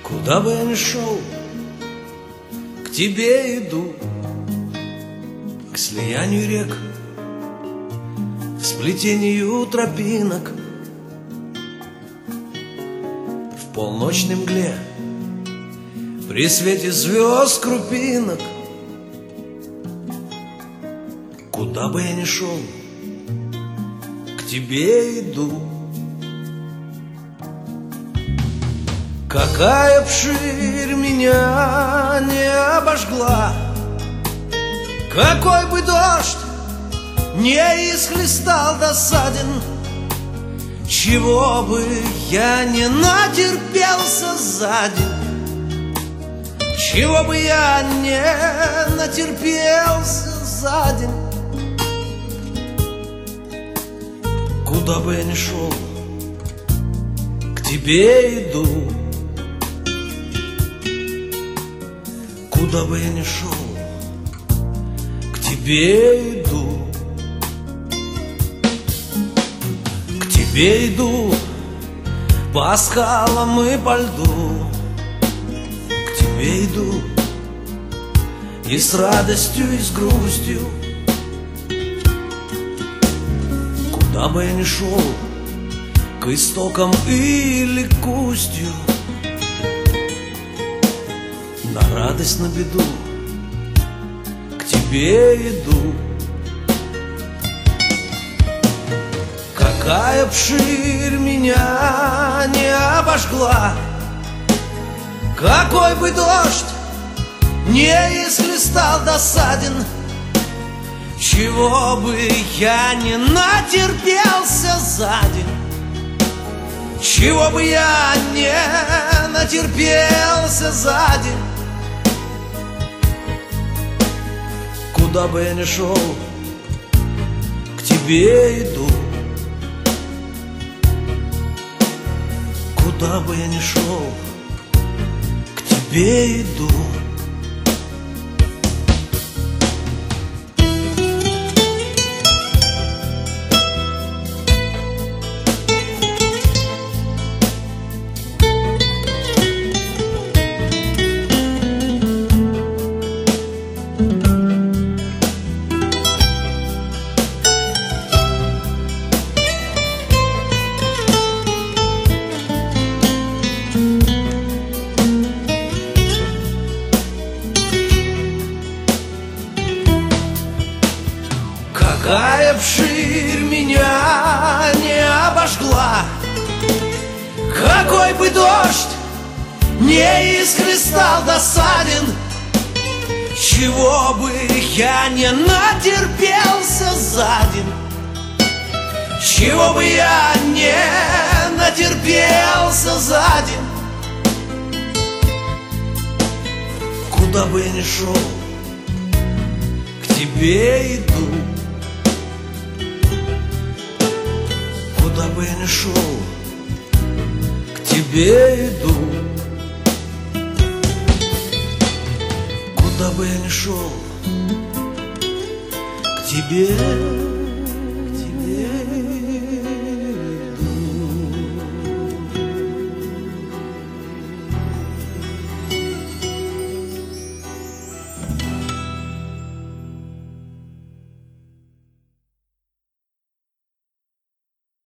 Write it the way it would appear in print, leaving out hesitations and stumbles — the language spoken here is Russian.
Куда бы я ни шел, к тебе иду, к слиянию рек, к сплетению тропинок. В полночной мгле, при свете звезд крупинок. Куда бы я ни шел, к тебе иду. Какая б ширь меня не обожгла, какой бы дождь не исхлестал досаден, чего бы я не натерпелся за день, чего бы я не натерпелся за день. Куда бы я ни шел, к тебе иду. Куда бы я ни шел, к тебе иду. К тебе иду, по скалам и по льду. К тебе иду, и с радостью, и с грустью. Куда бы я ни шел, к истокам или к устью. На радость, на беду, к тебе иду. Какая б ширь меня не обожгла, какой бы дождь не исхлестал досаден, чего бы я не натерпелся за день, чего бы я не натерпелся за день. Куда бы я ни шел, к тебе иду. Куда бы я ни шел, к тебе иду. Какая б ширь меня не обожгла, какой бы дождь не исхлестал досаден, чего бы я не натерпелся за день, чего бы я не натерпелся за день. Куда бы я ни шел, к тебе иду. Куда бы я ни шел, к тебе иду. Куда бы я ни шел, к тебе